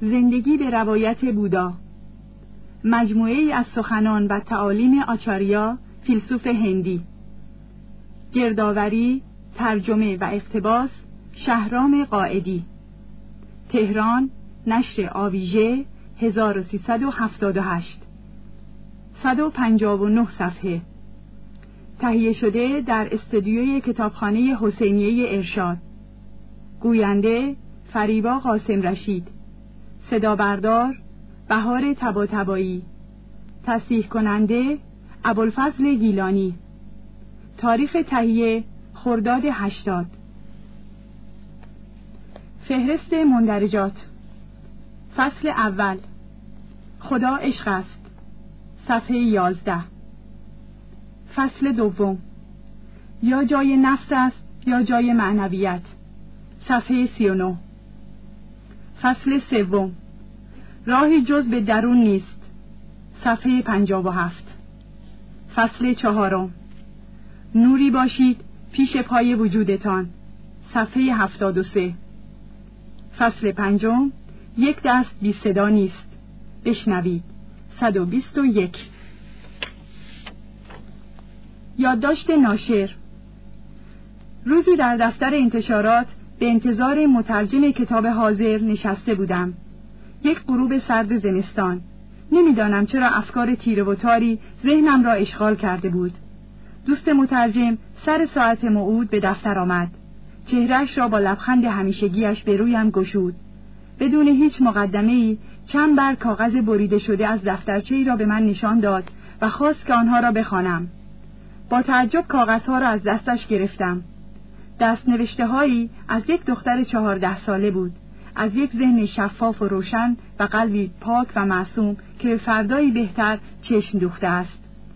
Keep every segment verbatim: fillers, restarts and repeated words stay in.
زندگی به روایت بودا، مجموعه ای از سخنان و تعالیم آچاریا، فیلسوف هندی. گردآوری، ترجمه و اقتباس شهرام قائدی. تهران، نشر آویژه، هزار و سیصد و هفتاد و هشت. صد و پنجاه و نه صفحه. تهیه شده در استودیوی کتابخانه حسینیه ارشاد. گوینده فریبا قاسم رشید. صدا بردار بهار طباطبایی. تصحیح کننده ابوالفضل گیلانی. تاریخ تهیه خرداد هشتاد. فهرست مندرجات. فصل اول. خدا عشق است. صفحه یازده. فصل دوم. یا جای نفس است یا جای معنویت. صفحه سی و نه. فصل سوم. راهی جز به درون نیست. صفحه پنجاه و هفت. فصل چهارم. نوری باشید پیش پای وجودتان. صفحه هفتاد و سه. فصل پنجم. یک دست بی صدا نیست. بشنوید. صد و بیست و یک. یادداشت ناشر. روزی در دفتر انتشارات به انتظار مترجم کتاب حاضر نشسته بودم. یک غروب سرد زمستان. نمیدانم چرا افکار تیره و تاری ذهنم را اشغال کرده بود. دوست مترجم سر ساعت موعود به دفتر آمد. چهرهش را با لبخند همیشگیش به رویم گشود. بدون هیچ مقدمه‌ای چند برگ کاغذ بریده شده از دفترچه‌ای را به من نشان داد و خواست که آنها را بخوانم. با تعجب کاغذها را از دستش گرفتم. دست نوشته هایی از یک دختر چهارده ساله بود، از یک ذهن شفاف و روشن و قلبی پاک و معصوم که به فردایی بهتر چشم دوخته است.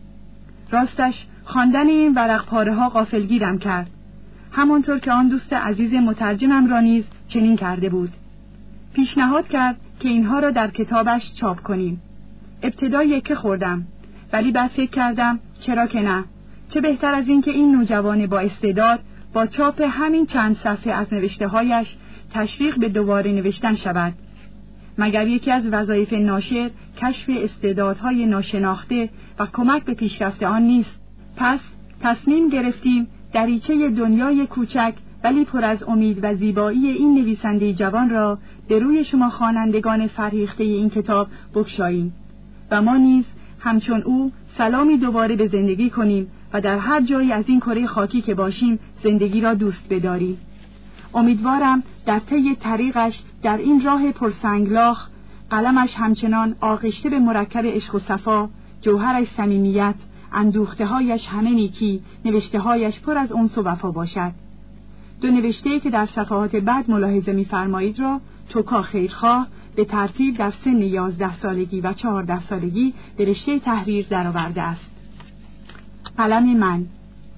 راستش خواندن این ورق پاره ها غافلگیرم کرد، همانطور که آن دوست عزیز مترجمم را نیز چنین کرده بود. پیشنهاد کرد که اینها را در کتابش چاپ کنیم. ابتدا یکه خوردم، ولی بعد فکر کردم چرا که نه؟ چه بهتر از این که این نوجوان با استعداد با چاپ همین چند صفحه از نوشته‌هایش تشویق به دوباره نوشتن شود. مگر یکی از وظایف ناشر کشف استعدادهای ناشناخته و کمک به پیشرفت آن نیست؟ پس تصمیم گرفتیم دریچه دنیای کوچک ولی پر از امید و زیبایی این نویسنده جوان را به روی شما خوانندگان فرهیخته این کتاب بگشاییم و ما نیز همچون او سلامی دوباره به زندگی کنیم و در هر جایی از این کره خاکی که باشیم زندگی را دوست بداریم. امیدوارم در طی طریقش در این راه پرسنگلاخ قلمش همچنان آغشته به مرکب عشق و صفا، جوهرش صمیمیت، اندوخته‌هایش همه نیکی، نوشته‌هایش پر از انس و وفا باشد. دو نوشته‌ای که در صفحات بعد ملاحظه می‌فرمایید را توکا خیرخواه به ترتیب در سن یازده سالگی و چهارده سالگی به رشته تحریر درآورده است. قلم من.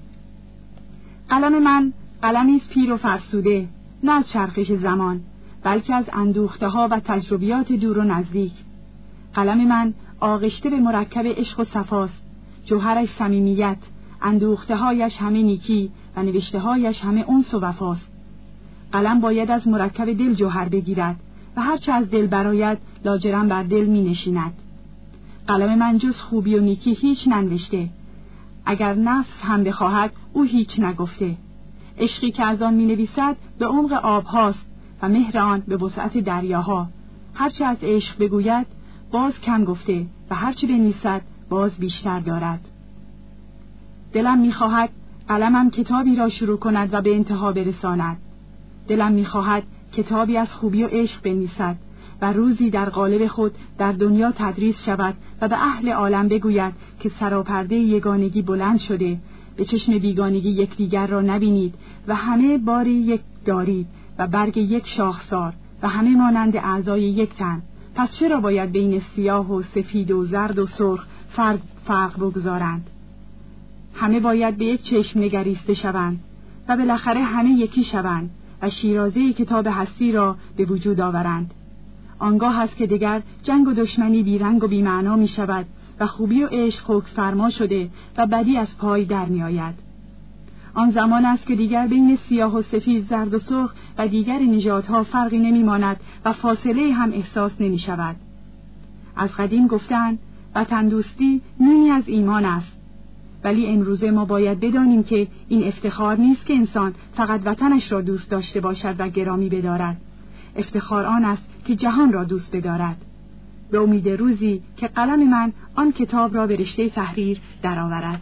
قلم من قلمی است پیر و فرسوده، نه از چرخش زمان بلکه از اندوخته‌ها و تجربیات دور و نزدیک. قلم من آغشته به مرکب عشق و صفاست، جوهرش صمیمیت، اندوخته‌هایش همه نیکی و نوشته‌هایش همه انس و وفاست. قلم باید از مرکب دل جوهر بگیرد و هرچه از دل برآید لاجرم بر دل می نشیند. قلم من جز خوبی و نیکی هیچ ننوشته، اگر نفس هم بخواهد او هیچ نگفته. عشقی که از آن می نویسد به عمق آبهاست و مهر آن به وسعت دریاها. هرچه از عشق بگوید باز کم گفته و هرچه بنویسد باز بیشتر دارد. دلم می خواهد قلمم کتابی را شروع کند و به انتها برساند. دلم می خواهد کتابی از خوبی و عشق بنویسد و روزی در قالب خود در دنیا تدریس شود و به اهل عالم بگوید که سراپرده یگانگی بلند شده، به چشم بیگانگی یکدیگر را نبینید و همه باری یک دارید و برگ یک شاخسار و همه مانند اعضای یک تن. پس چرا باید بین سیاه و سفید و زرد و سرخ فرق, فرق بگذارند؟ همه باید به یک چشم نگریسته شوند و بالاخره همه یکی شوند و شیرازه کتاب هستی را به وجود آورند. آنگاه هست که دیگر جنگ و دشمنی بی رنگ و بی معنا می شود و خوبی و عشق حکم فرما شده و بدی از پای در می آید. آن زمان است که دیگر بین سیاه و سفید، زرد و سرخ و دیگر نژادها فرقی نمی‌ماند و فاصله هم احساس نمی‌شود. از قدیم گفتند وطن دوستی نیمی از ایمان است، ولی امروزه ما باید بدانیم که این افتخار نیست که انسان فقط وطنش را دوست داشته باشد و گرامی بدارد. افتخار آن است که جهان را دوست بدارد. به امید روزی که قلم من آن کتاب را به رشته تحریر درآورد.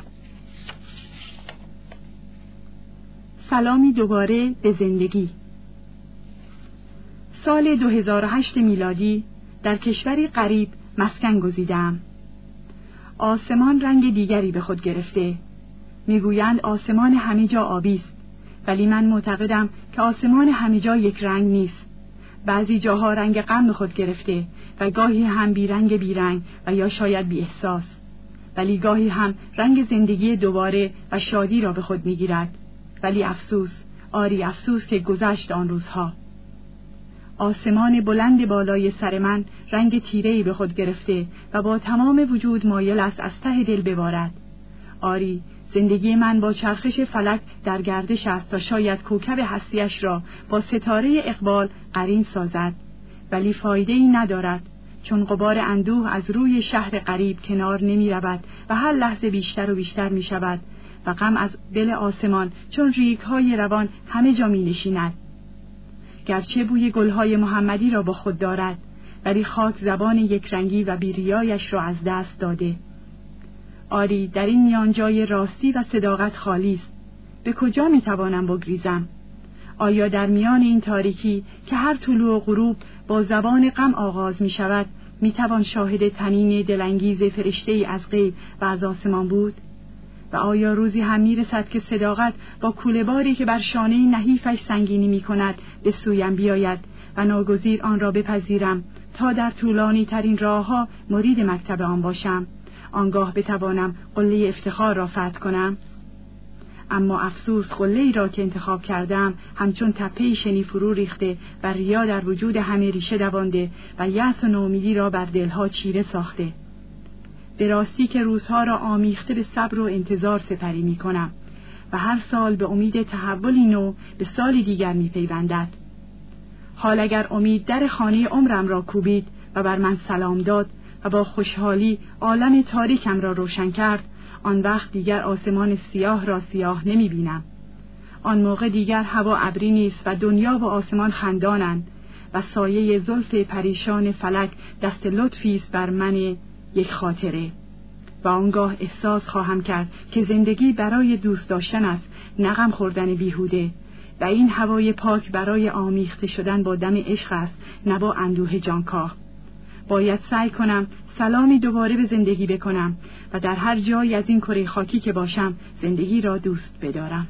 سلامی دوباره به زندگی. سال دو هزار و هشت میلادی در کشوری غریب مسکن گزیدم. آسمان رنگ دیگری به خود گرفته. میگویند آسمان همه جا آبی است، ولی من معتقدم که آسمان همه جا یک رنگ نیست. بعضی جاها رنگ غم به خود گرفته و گاهی هم بی رنگ بی رنگ و یا شاید بی احساس، ولی گاهی هم رنگ زندگی دوباره و شادی را به خود میگیرد. ولی افسوس، آری افسوس که گذشت آن روزها. آسمان بلند بالای سر من رنگ تیره‌ای به خود گرفته و با تمام وجود مایل است از ته دل ببارد. آری زندگی من با چرخش فلک در گردش است تا شاید کوکب هستیش را با ستاره اقبال قرین سازد، ولی فایده‌ای ندارد، چون غبار اندوه از روی شهر غریب کنار نمی رود و هر لحظه بیشتر و بیشتر می شود و غم از دل آسمان چون ریگ‌های روان همه جا می نشیند. گرچه بوی گلهای محمدی را با خود دارد، ولی خاک زبان یک رنگی و بیریایش را از دست داده. آری در این میان جای راستی و صداقت خالی است. به کجا می توانم بگریزم؟ آیا در میان این تاریکی که هر طلوع و غروب با زبان غم آغاز می شود می توان شاهد طنین دلانگیز فرشته‌ای از غیب و از آسمان بود؟ و آیا روزی هم می رسد که صداقت با کوله‌باری که بر شانه نحیفش سنگینی می کند به سویم بیاید و ناگزیر آن را بپذیرم تا در طولانی ترین راهها مرید مکتب آن باشم، آنگاه بتوانم قله افتخار را فتح کنم؟ اما افسوس، قله‌ای را که انتخاب کردم همچون تپه‌ای شنی فرو ریخته و ریا در وجود همه ریشه دوانده و یأس و نومیدی را بر دلها چیره ساخته. به راستی که روزها را آمیخته به صبر و انتظار سپری می کنم و هر سال به امید تحولی نو به سالی دیگر می پیوندد. حال اگر امید در خانه عمرم را کوبید و بر من سلام داد و با خوشحالی عالم تاریکم را روشن کرد، آن وقت دیگر آسمان سیاه را سیاه نمی بینم. آن موقع دیگر هوا ابری نیست و دنیا و آسمان خندانند و سایه زلف پریشان فلک دست لطفی است بر من یک خاطره. و آنگاه احساس خواهم کرد که زندگی برای دوست داشتن است، نه غم خوردن بیهوده، و این هوای پاک برای آمیخته شدن با دم عشق است، نه با اندوه جانکاه. باید سعی کنم سلامی دوباره به زندگی بکنم و در هر جایی از این کره خاکی که باشم زندگی را دوست بدارم.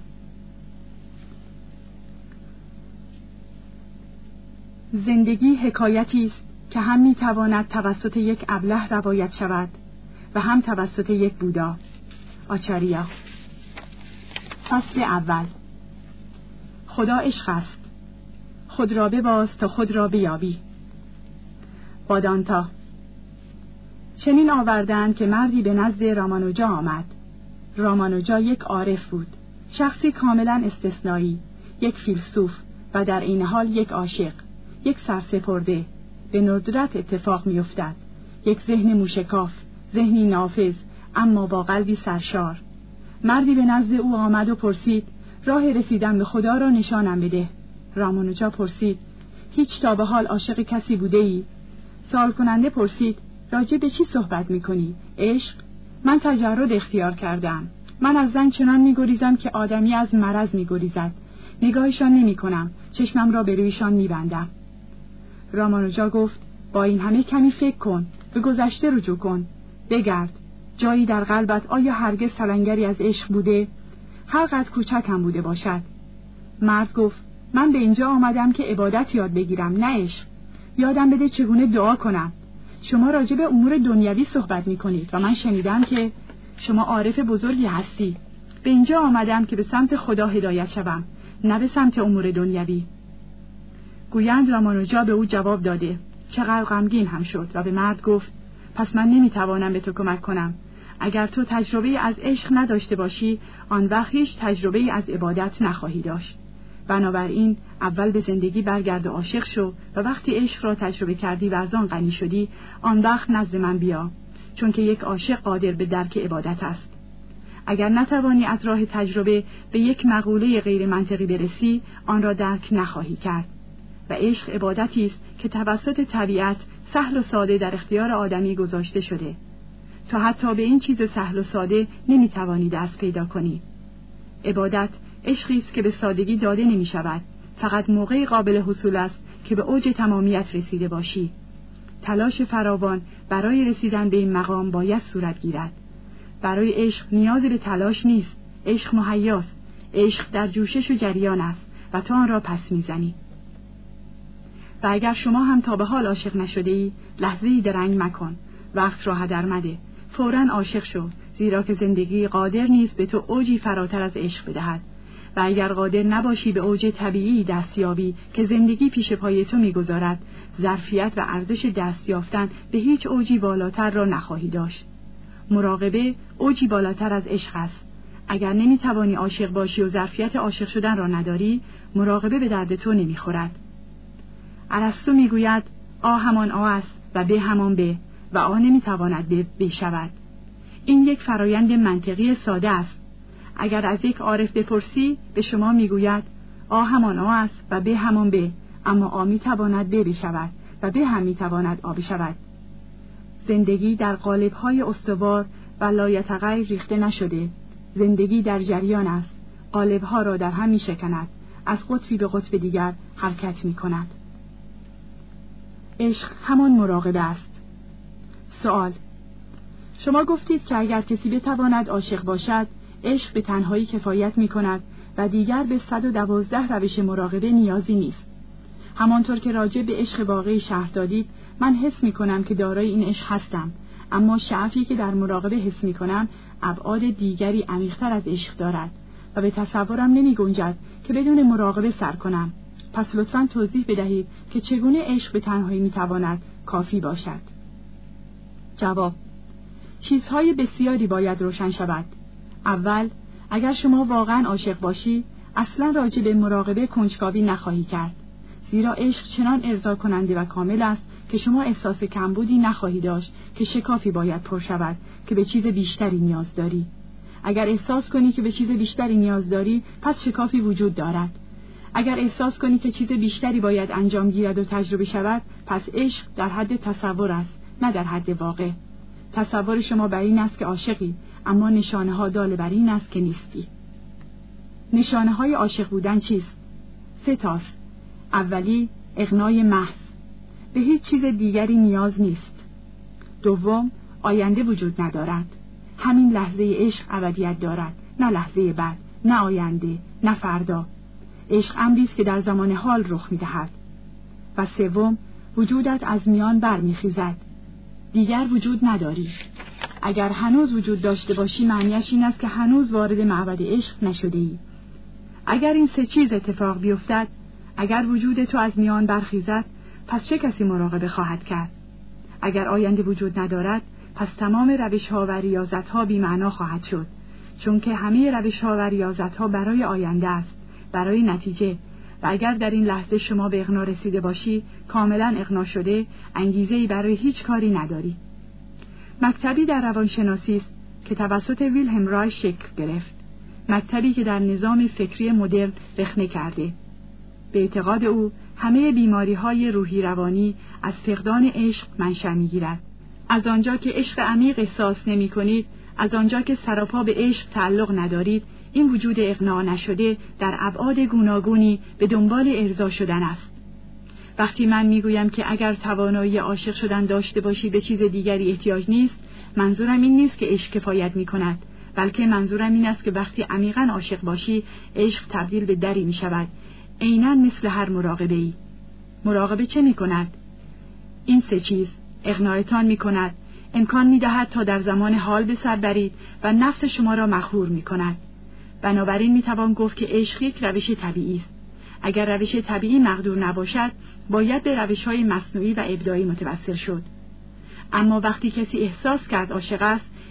زندگی حکایتی است که هم میتواند توسط یک ابله روایت شود و هم توسط یک بودا. آچاریا. فصل اول. خدا عشق است. خود را بباز تا خود را بیابی. بادانتا. چنین آوردند که مردی به نزد رامانوجا آمد. رامانوجا یک عارف بود، شخصی کاملا استثنایی، یک فیلسوف و در این حال یک عاشق، یک سرسپرده. به ندرت اتفاق می افتد. یک ذهن موشکاف، ذهنی نافذ اما با قلبی سرشار. مردی به نزد او آمد و پرسید راه رسیدن به خدا را نشانم بده. رامانوجا پرسید هیچ تا به حال عاشق کسی بوده ای؟ سوال کننده پرسید راجع به چی صحبت می کنی؟ عشق؟ من تجرد اختیار کردم. من از زن چنان می گریزم که آدمی از مرض می گریزد. نگاهشان نمی کنم، چشمم را به رویشان می بندم. رامانوجا گفت با این همه کمی فکر کن، به گذشته رجوع کن، بگرد. جایی در قلبت آیا هرگز سلنگری از عشق بوده؟ هر قدر کوچک هم بوده باشد. مرد گفت من به اینجا آمدم که عبادت یاد بگیرم، نه عشق. یادم بده چگونه دعا کنم. شما راجع به امور دنیوی صحبت می کنید و من شنیدم که شما عارف بزرگی هستی. به اینجا آمدم که به سمت خدا هدایت شوم، نه به سمت امور دنیوی. گویند رامانوجا به او جواب داده. چقدر غمگین هم شد و به مرد گفت پس من نمیتوانم به تو کمک کنم. اگر تو تجربه از عشق نداشته باشی، آن وقت هیچ تجربه از عبادت نخواهی داشت. بنابراین اول به زندگی برگرد و عاشق شو و وقتی عشق را تجربه کردی و از آن غنی شدی، آن وقت نزد من بیا، چون که یک عاشق قادر به درک عبادت است. اگر نتوانی از راه تجربه به یک مقوله غیر منطقی برسی، آن را درک نخواهی کرد. و عشق عبادتی است که توسط طبیعت سهل و ساده در اختیار آدمی گذاشته شده. تا حتی به این چیز سهل و ساده نمیتوانی دست پیدا کنی. عبادت عشقی است که به سادگی داده نمی شود، فقط موقعی قابل حصول است که به اوج تمامیت رسیده باشی. تلاش فراوان برای رسیدن به این مقام باید صورت گیرد. برای عشق نیازی به تلاش نیست. عشق مهیاست. عشق در جوشش و جریان است و تو آن را پس میزنی. و اگر شما هم تا به حال عاشق نشده ای، لحظه‌ای درنگ مکن. وقت را هدر مده. فوراً عاشق شو، زیرا که زندگی قادر نیست به تو اوجی فراتر از عشق بدهد. و اگر قادر نباشی به اوج طبیعی دستیابی که زندگی پیش پای تو میگذارد، ظرفیت و ارزش دست یافتن به هیچ اوجی بالاتر را نخواهی داشت. مراقبه اوجی بالاتر از عشق است. اگر نمیتوانی عاشق باشی و ظرفیت عاشق شدن را نداری، مراقبه به درد تو نمیخورد. ارسطو میگوید آ همان آ است و به همان به، و آ نمیتواند به بشود. این یک فرایند منطقی ساده است. اگر از یک عارف بپرسی، به شما میگوید آ همان آ است و به همان به، اما آ میتواند به بشود و به هم میتواند آ بشود. زندگی در قالب‌های استوار و لایتغیر ریخته نشده. زندگی در جریان است. قالب‌ها را در هم می‌شکند. از قطبی به قطب دیگر حرکت می‌کند. عشق همان مراقبه است. سوال: شما گفتید که اگر کسی بتواند عاشق باشد، عشق به تنهایی کفایت می‌کند و دیگر به صد و دوازده روش مراقبه نیازی نیست. همانطور که راجع به عشق واقعی شرح دادید، من حس می‌کنم که دارای این عشق هستم، اما شعفی که در مراقبه حس می‌کنم ابعاد دیگری عمیق‌تر از عشق دارد و به تصورم نمی‌گنجد که بدون مراقبه سر کنم. پس لطفاً توضیح بدهید که چگونه عشق به تنهایی می‌تواند کافی باشد. جواب: چیزهای بسیاری باید روشن شود. اول، اگر شما واقعاً عاشق باشی، اصلاً راجع به مراقبه کنجکاوی نخواهی کرد، زیرا عشق چنان ارضا کننده و کامل است که شما احساس کمبودی نخواهی داشت که شکافی باید پر شود که به چیز بیشتری نیاز داری. اگر احساس کنی که به چیز بیشتری نیاز داری، پس شکافی وجود دارد. اگر احساس کنی که چیز بیشتری باید انجام گیرد و تجربه شود، پس عشق در حد تصور است، نه در حد واقع. تصور شما بر این است که عاشقی، اما نشانه ها دال بر این است که نیستی. نشانه های عاشق بودن چیست؟ سه تاست. اولی، اغنای محض. به هیچ چیز دیگری نیاز نیست. دوم، آینده وجود ندارد. همین لحظه عشق ابدیت دارد، نه لحظه بعد، نه آینده، نه فردا. عشق امری است که در زمان حال رخ می‌دهد. و سوم، وجودت از میان برمیخیزد. دیگر وجود نداری. اگر هنوز وجود داشته باشی، معنیش این است که هنوز وارد معبد عشق نشده‌ای. اگر این سه چیز اتفاق بیفتد، اگر وجود تو از میان برخیزد، پس چه کسی مراقبه خواهد کرد؟ اگر آینده وجود ندارد، پس تمام روش‌ها و ریاضت‌ها بی‌معنا خواهد شد، چون که همه روش‌ها و ریاضت‌ها برای آینده است، برای نتیجه. و اگر در این لحظه شما به اغنا رسیده باشی، کاملا اغنا شده، انگیزه‌ای برای هیچ کاری نداری. مکتبی در روانشناسی است که توسط ویلهلم رایش شکل گرفت، مکتبی که در نظام فکری مدرن رخنه کرده. به اعتقاد او همه بیماری‌های روحی روانی از فقدان عشق منشأ می‌گیرد. از آنجا که عشق عمیق احساس نمی‌کنید، از آنجا که سراپا به عشق تعلق ندارید، این وجود اقناع نشده در ابعاد گوناگونی به دنبال ارضا شدن است. وقتی من میگویم که اگر توانایی عاشق شدن داشته باشی به چیز دیگری احتیاج نیست، منظورم این نیست که عشق کفایت می‌کند، بلکه منظورم این است که وقتی عمیقاً عاشق باشی، عشق تبدیل به دری می‌شود، عیناً مثل هر مراقبه‌ای. مراقبه چه می‌کند؟ این سه چیز: اقناعتان می‌کند، امکان می‌دهد تا در زمان حال به سر برید و نفس شما را مخور می‌کند. بنابراین می‌توان گفت که عشق یک روش طبیعی است. اگر روش طبیعی مقدور نباشد، باید به روش‌های مصنوعی و ابداعی متوسل شد. اما وقتی کسی احساس کرد عاشق است،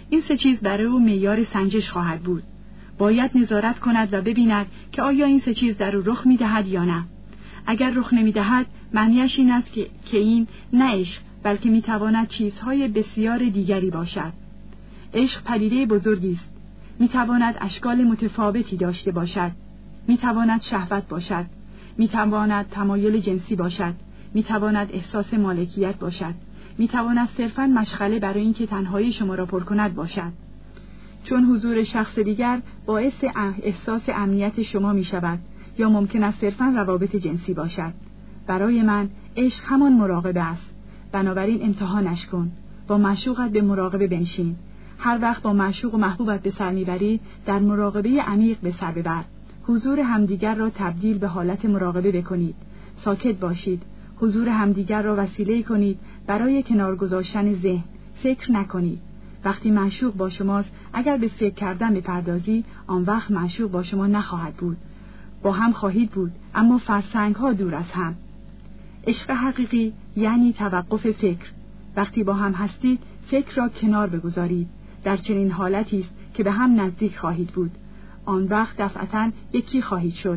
این سه چیز برای او معیار سنجش خواهد بود. باید نظارت کند و ببیند که آیا این سه چیز در او رخ می‌دهد یا نه. اگر رخ نمی‌دهد، معنیش این است که, که این نه عشق، بلکه می‌تواند چیزهای بسیار دیگری باشد. عشق پدیده بزرگی است. می‌تواند اشکال متفاوتی داشته باشد. می‌تواند شهوت باشد. می‌تواند تمایل جنسی باشد. می‌تواند احساس مالکیت باشد. می‌تواند صرفاً مشغله برای اینکه تنهایی شما را پر کند باشد. چون حضور شخص دیگر باعث احساس امنیت شما می‌شود، یا ممکن است صرفاً روابط جنسی باشد. برای من عشق همان مراقبه است. بنابراین امتحانش کن. با معشوقت به مراقبه بنشین. هر وقت با معشوق و محبوبت به سر میبری، در مراقبه عمیق به سر ببر. حضور همدیگر را تبدیل به حالت مراقبه بکنید. ساکت باشید. حضور همدیگر را وسیله کنید برای کنار گذاشتن ذهن. فکر نکنید. وقتی معشوق با شماست، اگر به فکر کردن بپردازی، آن وقت معشوق با شما نخواهد بود. با هم خواهید بود، اما فرسنگ ها دور از هم. عشق حقیقی یعنی توقف فکر. وقتی با هم هستید، فکر را کنار بگذارید. در چنین حالتی است که به هم نزدیک خواهید بود. آن وقت دفعتاً یکی خواهید شد.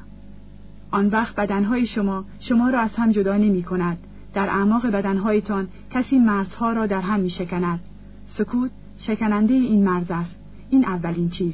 آن وقت بدنهای شما شما را از هم جدا نمی کند. در اعماق بدنهایتان کسی مرزها را در هم می شکند. سکوت شکننده این مرز است. این اولین چیز.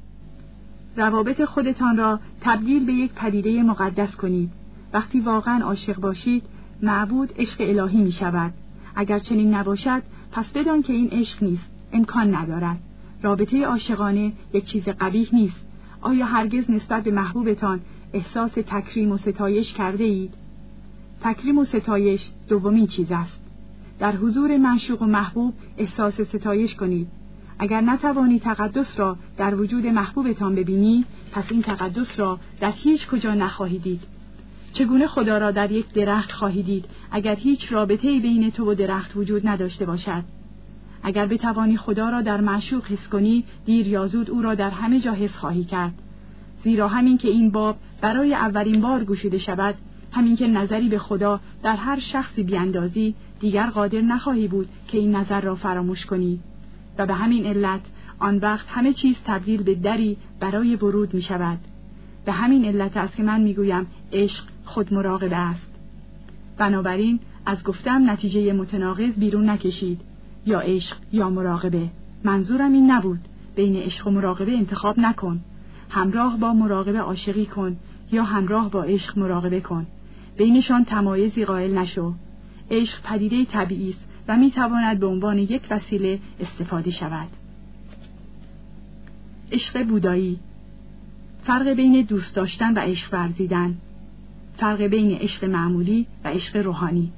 روابط خودتان را تبدیل به یک پدیده مقدس کنید. وقتی واقعا عاشق باشید، معبود عشق الهی می شود. اگر چنین نباشد، پس بدان که این عشق نیست. امکان ندارد. رابطه عاشقانه یک چیز قبیح نیست. آیا هرگز نسبت به محبوبتان احساس تکریم و ستایش کرده اید؟ تکریم و ستایش دومین چیز است. در حضور معشوق و محبوب احساس ستایش کنید. اگر نتوانی تقدس را در وجود محبوبتان ببینی، پس این تقدس را در هیچ کجا نخواهی دید. چگونه خدا را در یک درخت خواهی دید اگر هیچ رابطه‌ای بین تو و درخت وجود نداشته باشد؟ اگر بتوانی خدا را در معشوق حس کنی، دیر یا زود او را در همه جا حس خواهی کرد. زیرا همین که این باب برای اولین بار گشوده شود، همین که نظری به خدا در هر شخصی بیاندازی، دیگر قادر نخواهی بود که این نظر را فراموش کنی. و به همین علت آن وقت همه چیز تبدیل به دری برای ورود می شود. به همین علت است که من می گویم عشق خود مراقبه است. بنابراین از گفتم نتیجه متناقض بیرون نکشید. یا عشق یا مراقبه. منظورم این نبود. بین عشق و مراقبه انتخاب نکن. همراه با مراقبه عاشقی کن یا همراه با عشق مراقبه کن. بینشان تمایزی قائل نشو. عشق پدیده طبیعی است و می تواند به عنوان یک وسیله استفاده شود. عشق بودایی. فرق بین دوست داشتن و عشق ورزیدن. فرق بین عشق معمولی و عشق روحانی.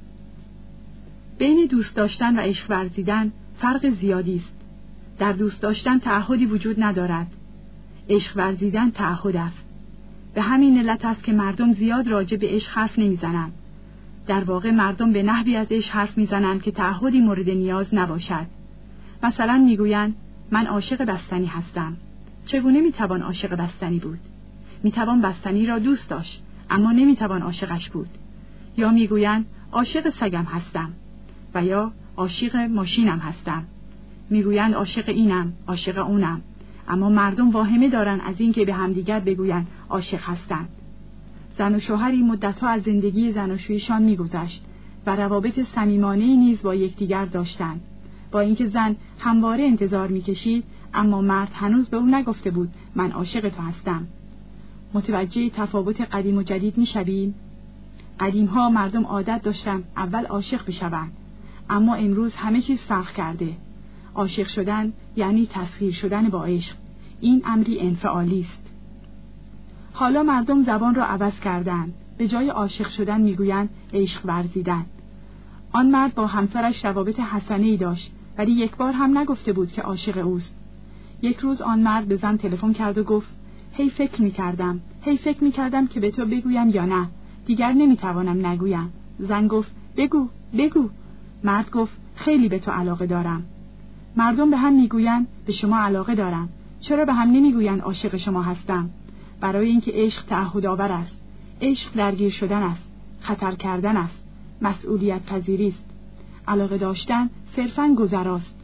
بین دوست داشتن و عشق ورزیدن فرق زیادی است. در دوست داشتن تعهدی وجود ندارد. عشق ورزیدن تعهد است. به همین علت است که مردم زیاد راجع به عشق حرف نمیزنند. در واقع مردم به نحوی از عشق حرف میزنند که تعهدی مورد نیاز نباشد. مثلا میگویند من عاشق بستنی هستم. چگونه میتوان عاشق بستنی بود؟ میتوان بستنی را دوست داشت، اما نمیتوان عاشقش بود. یا میگویند عاشق سگم هستم و یا عاشق ماشینم هستم. میگویند عاشق اینم، عاشق اونم، اما مردم واهمه دارن از این که به همدیگر بگویند عاشق هستند. زن و شوهری مدتها از زندگی زناشوییشان میگذشت و روابط صمیمانه‌ای نیز با یکدیگر داشتند. با اینکه زن همواره انتظار میکشید، اما مرد هنوز به او نگفته بود من عاشق تو هستم. متوجه تفاوت قدیم و جدید میشویم؟ قدیم‌ها مردم عادت داشتن اول عاشق بشوند، اما امروز همه چیز فرق کرده. عاشق شدن یعنی تسخیر شدن با عشق. این امری انفعالی است. حالا مردم زبان را عوض کردند. به جای عاشق شدن میگویند عشق ورزیدن. آن مرد با همسرش روابط حسنه‌ای داشت، ولی یک بار هم نگفته بود که عاشق اوست. یک روز آن مرد به زن تلفن کرد و گفت هی فکر می‌کردم، هی فکر می‌کردم که به تو بگویم یا نه. دیگر نمی‌توانم نگویم. زن گفت بگو، بگو. مرد گفت خیلی به تو علاقه دارم. مردم به هم میگویند به شما علاقه دارم. چرا به هم نمیگویند عاشق شما هستم؟ برای اینکه عشق تعهدآور است. عشق درگیر شدن است، خطر کردن است، مسئولیت پذیری است. علاقه داشتن صرفاً گذراست.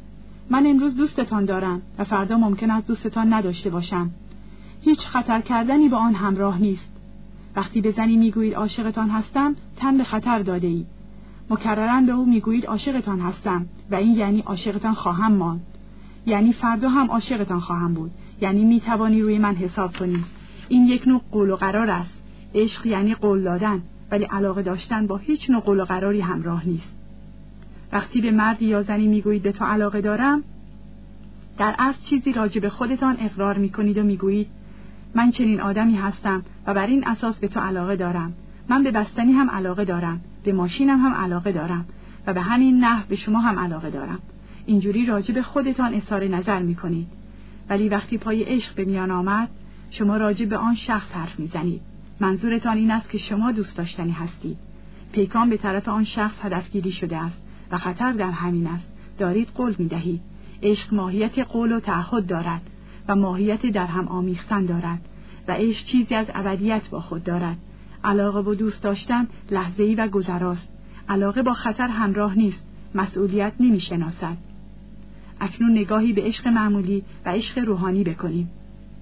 من امروز دوستتان دارم و فردا ممکن است دوستتان نداشته باشم. هیچ خطر کردنی با آن همراه نیست. وقتی به زنی میگویید عاشقتان هستم، تن به خطر داده ای. مکرراً به او میگویید عاشقتان هستم و این یعنی عاشقتان خواهم ماند. یعنی فردا هم عاشقتان خواهم بود. یعنی میتوانی روی من حساب کنی. این یک نوع قول و قرار است. عشق یعنی قول دادن، ولی علاقه داشتن با هیچ نوع قول و قراری همراه نیست. وقتی به مردی یا زنی میگویید به تو علاقه دارم، در اصل چیزی راجع به خودتان اقرار میکنید و میگویید من چنین آدمی هستم و بر این اساس به تو علاقه دارم. من به بستنی هم علاقه دارم، به ماشینم هم علاقه دارم و به همین نحو به شما هم علاقه دارم. اینجوری راجع به خودتان اظهار نظر میکنید. ولی وقتی پای عشق به میان آمد، شما راجع به آن شخص حرف میزنید. منظورتان این است که شما دوست داشتنی هستید. پیکان به طرف آن شخص هدفگیری شده است و خطر در همین است. دارید قول میدهید. عشق ماهیت قول و تعهد دارد و ماهیت در هم آمیختن دارد و عشق چیزی از ابدیت با خود دارد. علاقه و دوست داشتن لحظه‌ای و گذراست. علاقه با خطر همراه نیست، مسئولیت نمی‌شناسد. اکنون نگاهی به عشق معمولی و عشق روحانی بکنیم.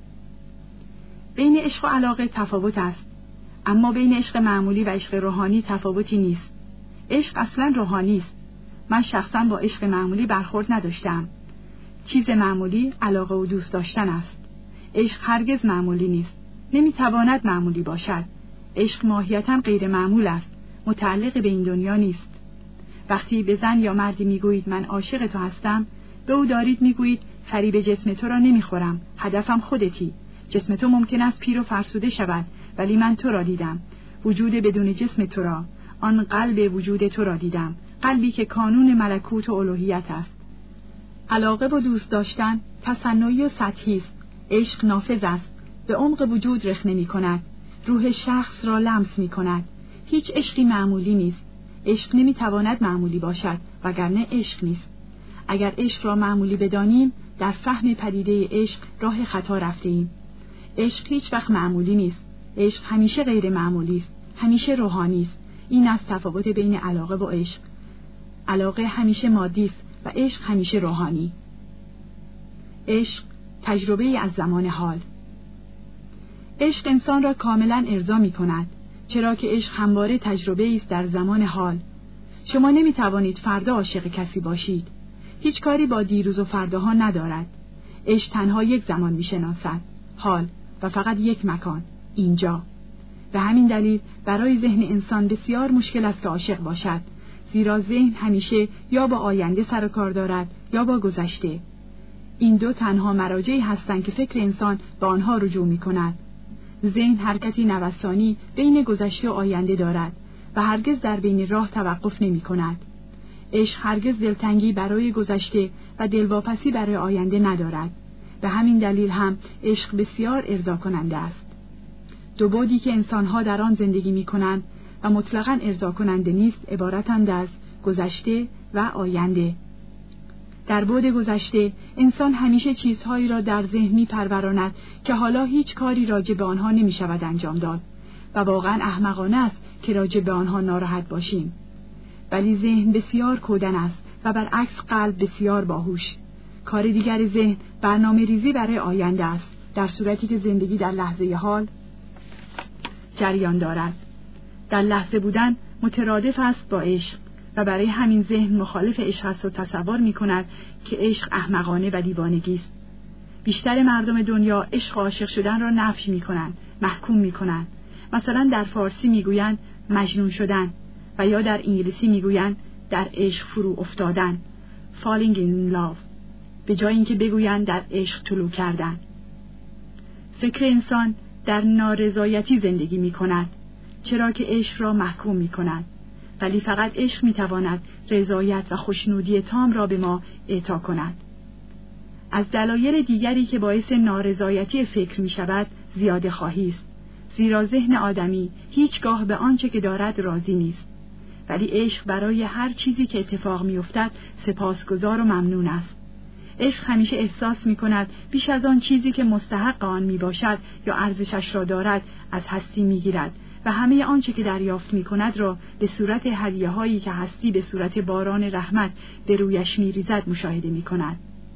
بین عشق و علاقه تفاوت است، اما بین عشق معمولی و عشق روحانی تفاوتی نیست. عشق اصلاً روحانی است. من شخصاً با عشق معمولی برخورد نداشتم. چیز معمولی علاقه و دوست داشتن است. عشق هرگز معمولی نیست. نمیتواند معمولی باشد. عشق ماهیتاً غیر معمول است. متعلق به این دنیا نیست. وقتی به زن یا مردی میگویید من عاشق تو هستم، به او دارید میگویید فریب جسم تو را نمیخورم. هدفم خودتی. جسم تو ممکن است پیر و فرسوده شود، ولی من تو را دیدم. وجود بدون جسم تو را، آن قلب وجود تو را دیدم. قلبی که کانون ملکوت و الوهیت است. علاقه و دوست داشتن تصنعی و سطحی است. عشق نافذ است. به عمق وجود رخنه می کند. روح شخص را لمس می کند. هیچ عشقی معمولی نیست. عشق نمی تواند معمولی باشد، وگرنه عشق نیست. اگر عشق را معمولی بدانیم، در فهم پدیده عشق راه خطا رفته ایم. عشق هیچ وقت معمولی نیست. عشق همیشه غیر معمولی است. همیشه روحانی است. این است تفاوت بین علاقه و عشق. علاقه همیشه مادی است و عشق همیشه روحانی. عشق تجربه از زمان حال. عشق انسان را کاملا ارضا می کند، چرا که عشق همواره تجربه است در زمان حال. شما نمی توانید فردا عاشق کسی باشید. هیچ کاری با دیروز و فرداها ندارد. عشق تنها یک زمان می شناسد، حال، و فقط یک مکان، اینجا. به همین دلیل برای ذهن انسان بسیار مشکل است که عاشق باشد، زیرا ذهن همیشه یا با آینده سر و کار دارد یا با گذشته. این دو تنها مراجعی هستند که فکر انسان به آنها رجوع می کند. ذهن حرکتی نوسانی بین گذشته و آینده دارد و هرگز در بین راه توقف نمی کند. عشق هرگز دلتنگی برای گذشته و دلواپسی برای آینده ندارد. به همین دلیل هم عشق بسیار ارضا کننده است. دو بعدی که انسانها در آن زندگی می کنند و مطلقاً ارضا کننده نیست عبارتند از گذشته و آینده. در بعد گذشته انسان همیشه چیزهایی را در ذهن می پروراند که حالا هیچ کاری راجع به آنها نمی شود انجام داد و واقعاً احمقانه است که راجع به آنها ناراحت باشیم. ولی ذهن بسیار کودن است و برعکس قلب بسیار باهوش. کار دیگر ذهن برنامه ریزی برای آینده است، در صورتی که زندگی در لحظه حال جریان دارد. در لحظه بودن مترادف است با عشق و برای همین ذهن مخالف عشق است و تصور می کند که عشق احمقانه و دیوانگی است. بیشتر مردم دنیا عشق و عاشق شدن را نفی می کنند، محکوم می کنند. مثلا در فارسی می گویند مجنون شدن و یا در انگلیسی می گویند در عشق فرو افتادن، falling in love، به جای اینکه بگویند در عشق طلوع کردن. فکر انسان در نارضایتی زندگی می کند، چرا که عشق را محکوم می کند. ولی فقط عشق می تواند رضایت و خوشنودی تام را به ما اعطا کند. از دلایل دیگری که باعث نارضایتی فکر می شود زیاده خواهی است، زیرا ذهن آدمی هیچگاه به آنچه که دارد راضی نیست. ولی عشق برای هر چیزی که اتفاق می افتد سپاسگزار و ممنون است. عشق همیشه احساس می کند بیش از آن چیزی که مستحق آن می باشد یا ارزشش را دارد از هستی می گیرد و همه آنچه که دریافت می کند را به صورت هدیه هایی که هستی به صورت باران رحمت به رویش می ریزد مشاهده می کند.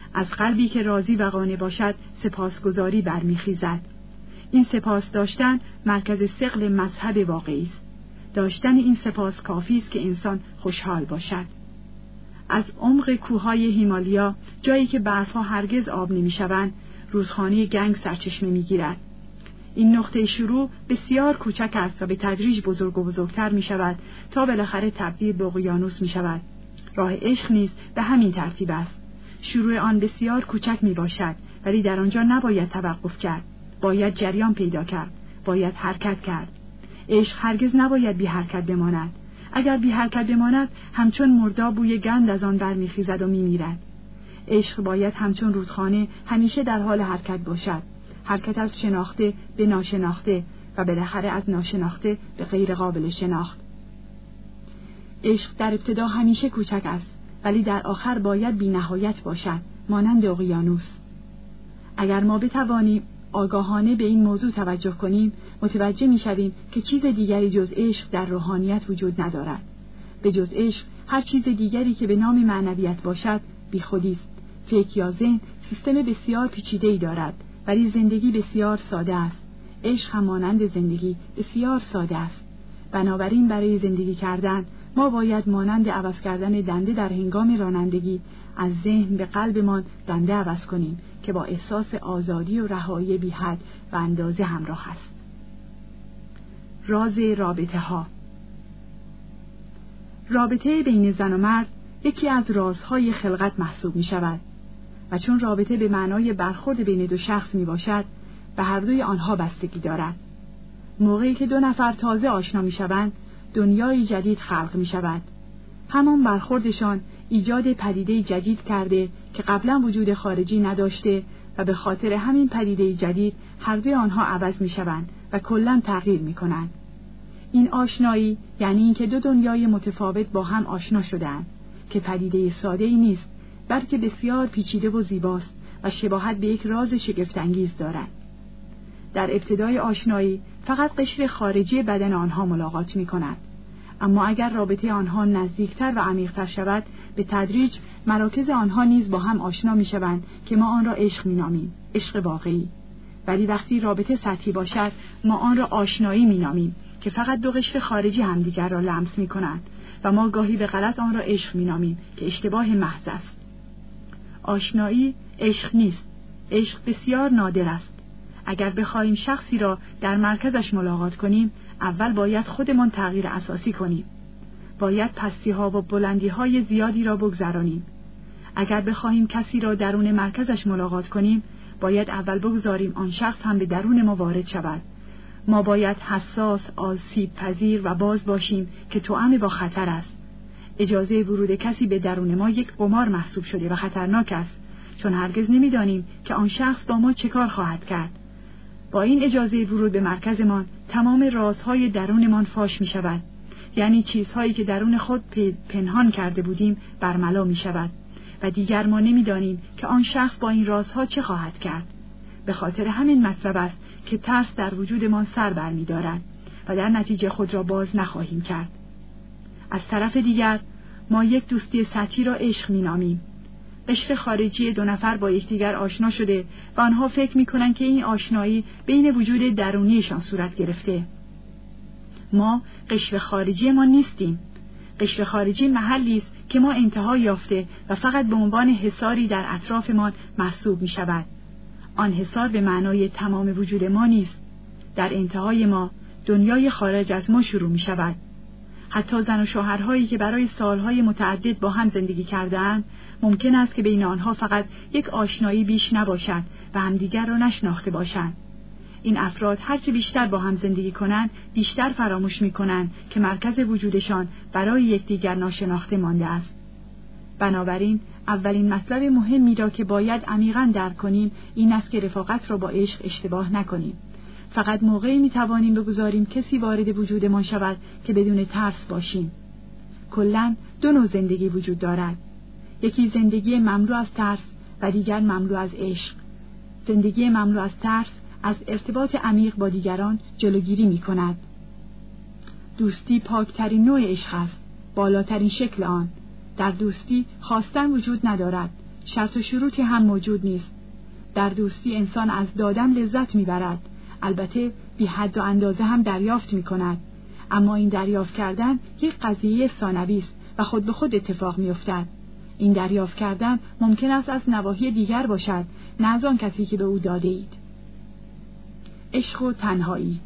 از قلبی که راضی و قانع باشد سپاسگزاری برمیخیزد. این سپاس داشتن مرکز ثقل مذهب واقعی است. داشتن این سپاس کافی است که انسان خوشحال باشد. از عمق کوههای هیمالیا، جایی که برفها هرگز آب نمیشوند، رودخانه گنگ سرچشمه میگیرد. این نقطه شروع بسیار کوچک است و به تدریج بزرگ و بزرگتر می شود تا بالاخره تبدیل به اقیانوس می شود. راه عشق نیز به همین ترتیب است. شروع آن بسیار کوچک می باشد، ولی در آنجا نباید توقف کرد. باید جریان پیدا کرد. باید حرکت کرد. عشق هرگز نباید بی حرکت بماند. اگر بی حرکت بماند، همچون مرداب بوی گند از آن برمیخیزد و میمیرد. عشق باید همچون رودخانه همیشه در حال حرکت باشد. حرکت از شناخته به ناشناخته و بالاخره از ناشناخته به غیر قابل شناخت. عشق در ابتدا همیشه کوچک است، ولی در آخر باید بی نهایت باشد، مانند اقیانوس. اگر ما بتوانیم آگاهانه به این موضوع توجه کنیم، متوجه می‌شویم که چیز دیگری جز عشق در روحانیت وجود ندارد. به جز عشق هر چیز دیگری که به نام معنویت باشد بیخودی است. فکر یا ذهن سیستم بسیار پیچیده‌ای دارد، ولی زندگی بسیار ساده است. عشق هم مانند زندگی بسیار ساده است. بنابراین برای زندگی کردن ما باید مانند عوض کردن دنده در هنگام رانندگی از ذهن به قلبمان دنده عوض کنیم که با احساس آزادی و رهایی بی حد و اندازه همراه است. راز رابطه ها. رابطه بین زن و مرد یکی از رازهای خلقت محسوب می شود و چون رابطه به معنای برخورد بین دو شخص می باشد، به هر دوی آنها بستگی دارد. موقعی که دو نفر تازه آشنا می شوند، دنیای جدید خلق می شود. همان برخوردشان ایجاد پدیده جدید کرده که قبلا وجود خارجی نداشته و به خاطر همین پدیده جدید هر دوی آنها عوض می شوند و کلاً تغییر می کنند. این آشنایی یعنی اینکه دو دنیای متفاوت با هم آشنا شدند که پدیده ساده‌ای نیست، بلکه بسیار پیچیده و زیباست و شباهت به یک راز شگفت‌انگیز دارد. در ابتدای آشنایی فقط قشر خارجی بدن آنها ملاقات می کند. اما اگر رابطه آنها نزدیکتر و عمیق‌تر شود، به تدریج مراکز آنها نیز با هم آشنا می شوند که ما آن را عشق می نامیم، عشق واقعی. ولی وقتی رابطه سطحی باشد، ما آن را آشنایی می نامیم که فقط دو قشر خارجی همدیگر را لمس می کنند و ما گاهی به غلط آن را عشق می نامیم که اشتباه محض است. آشنایی عشق نیست. عشق بسیار نادر است. اگر بخواهیم شخصی را در مرکزش ملاقات کنیم، اول باید خودمان تغییر اساسی کنیم. باید پستی‌ها و بلندی‌های زیادی را بگذرانیم. اگر بخواهیم کسی را درون مرکزش ملاقات کنیم، باید اول بگذاریم آن شخص هم به درون ما وارد شود. ما باید حساس، آسیب پذیر و باز باشیم که توأم با خطر است. اجازه ورود کسی به درون ما یک قمار محسوب شده و خطرناک است، چون هرگز نمی‌دانیم که آن شخص با ما چه کار خواهد کرد. با این اجازه ورود به مرکزمان، تمام رازهای درونمان فاش می شود. یعنی چیزهایی که درون خود پنهان کرده بودیم برملا می شود و دیگر ما نمی دانیم که آن شخص با این رازها چه خواهد کرد. به خاطر همین مطلب است که ترس در وجودمان سر بر می دارد و در نتیجه خود را باز نخواهیم کرد. از طرف دیگر ما یک دوستی سطحی را عشق می نامیم. قشر خارجی دو نفر با یکدیگر آشنا شده و آنها فکر می‌کنند که این آشنایی بین وجود درونیشان صورت گرفته. ما قشر خارجی ما نیستیم. قشر خارجی محلی است که ما انتها یافته و فقط به عنوان حصاری در اطرافمان محسوب می‌شود. آن حصار به معنای تمام وجود ما نیست. در انتهای ما دنیای خارج از ما شروع می‌شود. حتی زن و شوهرهایی که برای سالهای متعدد با هم زندگی کرده‌اند، ممکن است که بین آنها فقط یک آشنایی بیش نباشد و همدیگر را نشناخته باشند. این افراد هرچه بیشتر با هم زندگی کنند، بیشتر فراموش می‌کنند که مرکز وجودشان برای یکدیگر ناشناخته مانده است. بنابراین اولین مطلب مهمی را که باید عمیقاً درک کنیم این است که رفاقت را با عشق اشتباه نکنیم. فقط موقعی می‌توانیم بگذاریم کسی وارد وجودمان شود که بدون ترس باشیم. کلاً دو نوع زندگی وجود دارد. یکی زندگی مملو از ترس و دیگر مملو از عشق. زندگی مملو از ترس از ارتباط عمیق با دیگران جلوگیری می‌کند. دوستی پاکترین نوع عشق است، بالاترین شکل آن. در دوستی خواستن وجود ندارد، شرط و شروطی هم موجود نیست. در دوستی انسان از دادن لذت میبرد، البته بی حد و اندازه هم دریافت میکند، اما این دریافت کردن یک قضیه ثانوی است و خود به خود اتفاق میافتد. این دریافت کردن ممکن است از نواحی دیگر باشد، نه از آن کسی که به او داده اید. عشق و تنهایی.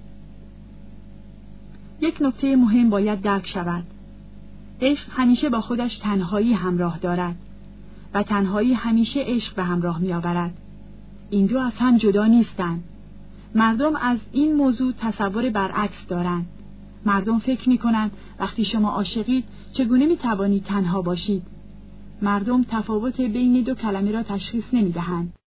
یک نکته مهم باید درک شود. عشق همیشه با خودش تنهایی همراه دارد و تنهایی همیشه عشق به همراه می آورد. این دو از هم جدا نیستند. مردم از این موضوع تصور برعکس دارند. مردم فکر می کنند وقتی شما عاشقید چگونه می توانید تنها باشید؟ مردم تفاوت بین دو کلمه را تشخیص نمی دهند.